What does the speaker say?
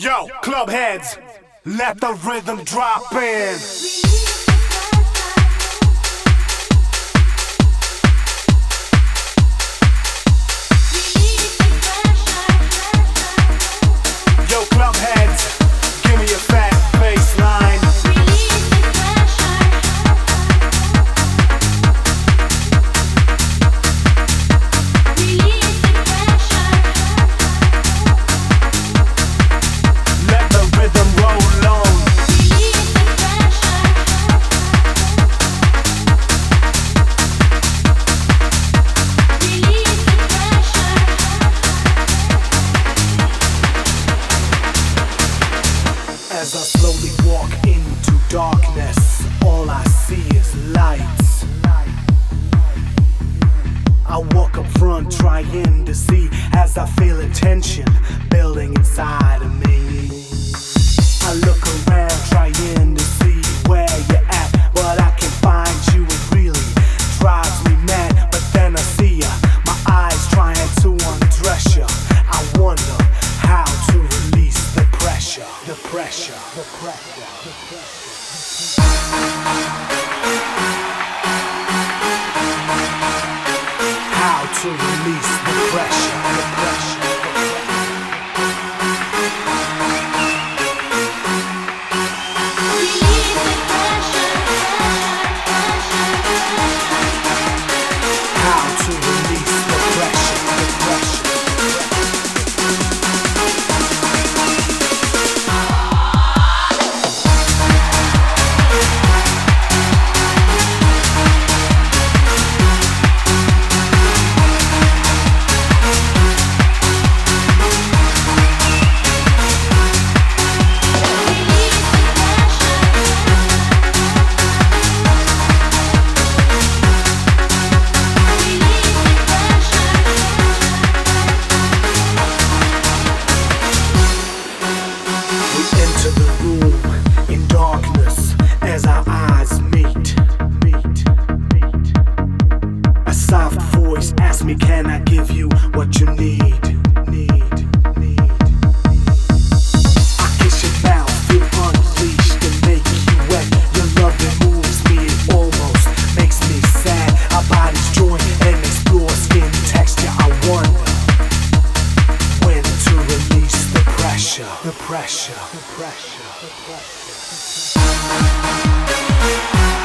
Yo, club heads, let the rhythm drop in. Yo, club heads, give me a fat bass line. As I slowly walk into darkness, all I see is lights. I walk up front trying to see as I feel a tension building inside of me. I look around trying to see where you're at, but I can't find you. It really drives me mad, but then I see ya, my eyes trying to undress ya. I wonder how to release the pressure. The pressure. The pressure. The pressure. How to release the pressure. The pressure. How to release the pressure. The pressure. Ask me, can I give you what you need? I kiss your mouth, feel unleashed and make you wet. Your loving moves me, it almost makes me sad. Our bodies join and explore skin texture. I wonder when to release the pressure. The pressure. The pressure. The pressure.